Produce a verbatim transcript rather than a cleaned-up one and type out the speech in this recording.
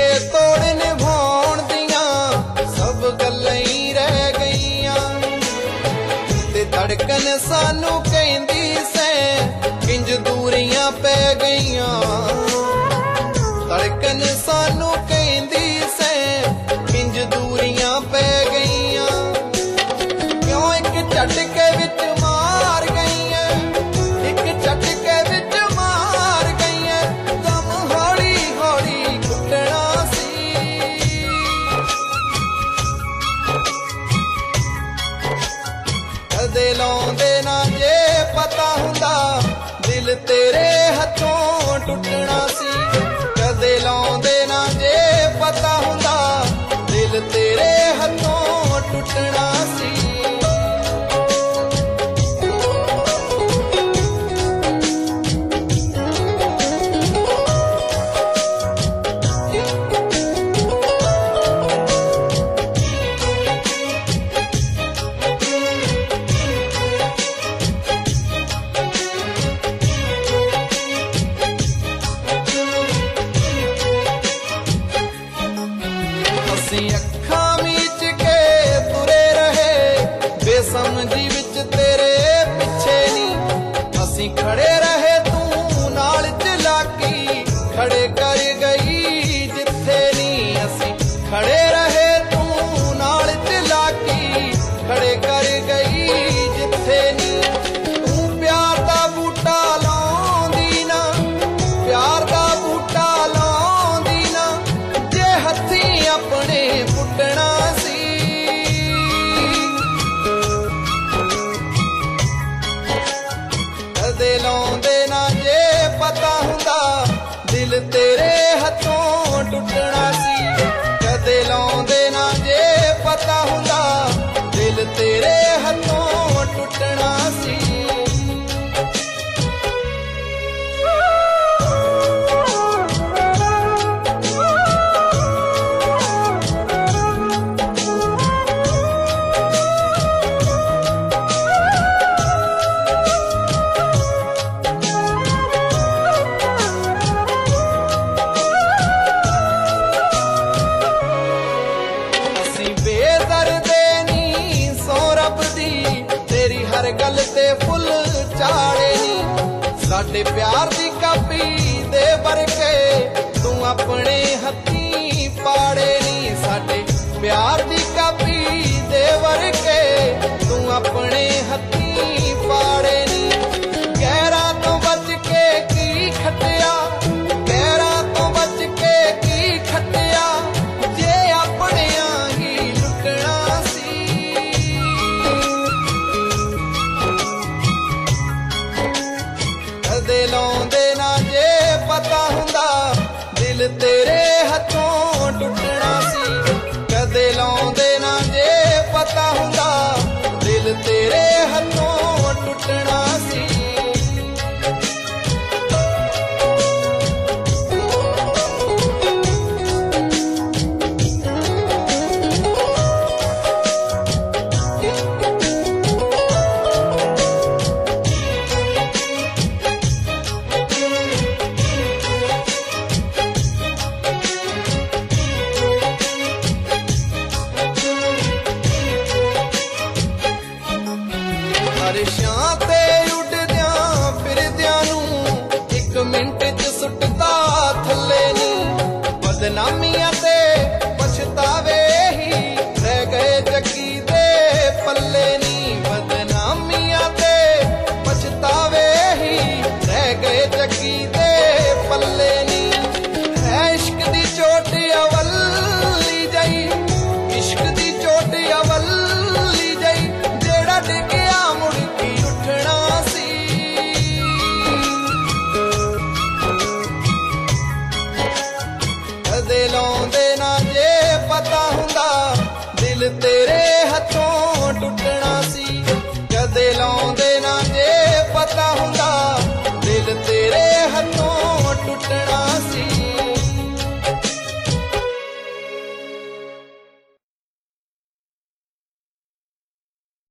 तोड़ निभाउण दियां सब गल्लां ही रह गईयां ते धड़कन सानू कहंदी सै किंज दूरियां पै गईयां धड़कन सानू कहंदी सै किंज दूरियां पै गईयां क्यों एक झटके विच मार गईयां एक झटके विच मार गईयां दम हौली हौली घुटना सी कदे लाउंदे ना जे पता हुंदा दिल तेरे हथों टुटना सी कदे लाउंदे ना जे पता हुंदा दिल तेरे हथों टुटना सी अखां मीच के तुरे रहे बेसमझी विच तेरे पिछे नी असीं खड़े रहे तू नाल चलाकी खड़े कर गई जिथे नी असीं खड़े रहे तू नाल चलाकी खड़े कर गई जिथे नी तू प्यार दा बूटा लाउंदी ना प्यार दा बूटा लाउंदी ना जे हथी अपने पुटना सी कदे लाउंदे ना जे पता हुंदा दिल तेरे हथों टुटना सी कदे लाउंदे ना जे पता हुंदा दिल तेरे हथों टुटना सी हर गल ते फुल चाड़े नी साडे प्यार दी कापी दे बरके तू अपने हथी पाड़े नी साडे प्यार दी कापी दे बरके तू अपने हथी पाड़े नी गैरा तो बच के की खटिया गैरा तो बच के की खटिया जे अपने ही लुटना कदे लाउंदे ना जे पता हुंदा दिल तेरे हथों टुटना सी कदे लाउंदे ना जे पता हुंदा दिल तेरे हथों टुटना सी अरशां ते उड़दियां फिरदियां नू एक मिंट च सुटदा थल्ले नी बदनामियां ते पछतावे ही रह गए जगी दे पल्ले नी बदनामियां ते पछतावे ही रह गए जगी दे पल्ले नी है इश्क दी चोट अवली जाई इश्क दी चोट अवली जाई जेड़ा डिगया मुड़ की उठना सी कदे लाउंदे ना जे पता हुंदा दिल ते